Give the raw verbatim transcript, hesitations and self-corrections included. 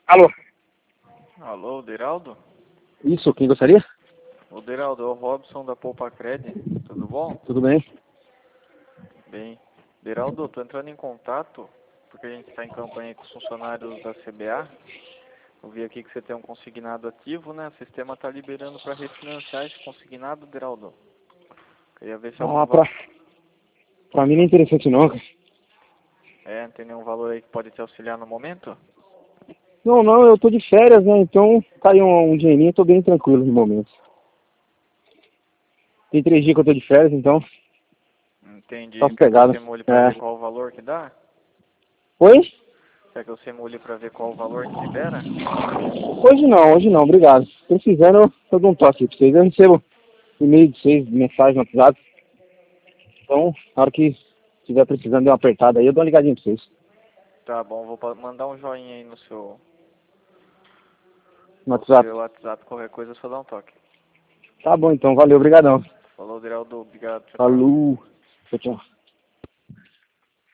Alô? Alô, Deraldo? Isso, quem gostaria? O Deraldo, é o Robson da Poupa Cred. Tudo bom? Tudo bem? Bem. Deraldo, tô entrando em contato porque a gente está em campanha com os funcionários da C B A. Eu vi aqui que você tem um consignado ativo, né? O sistema está liberando para refinanciar esse consignado, Deraldo. Queria ver se algum Ah, pra, valor... pra mim não é interessante não, cara. É, não tem nenhum valor aí que pode te auxiliar no momento? Não, não, eu tô de férias, né? Então caiu um, um dinheirinho, eu tô bem tranquilo no momento. Tem três dias que eu tô de férias, então Entendi. tá Quer que eu sossegado. simule para ver É. qual o valor que dá? Oi? Quer que eu simule para ver qual o valor que libera? Hoje não, hoje não, obrigado. Se precisando, eu, eu dou um toque pra vocês. Eu recebo e-mail de vocês, mensagem no WhatsApp. Então, na hora que estiver precisando de uma apertada aí, eu dou uma ligadinha pra vocês. Tá bom, vou pa- mandar um joinha aí no seu, No no WhatsApp. seu WhatsApp. Qualquer coisa, é só dar um toque. Tá bom então, valeu, obrigadão. Falou, Deraldo. Obrigado. Tchau, tchau. Falou. Tchau, tchau.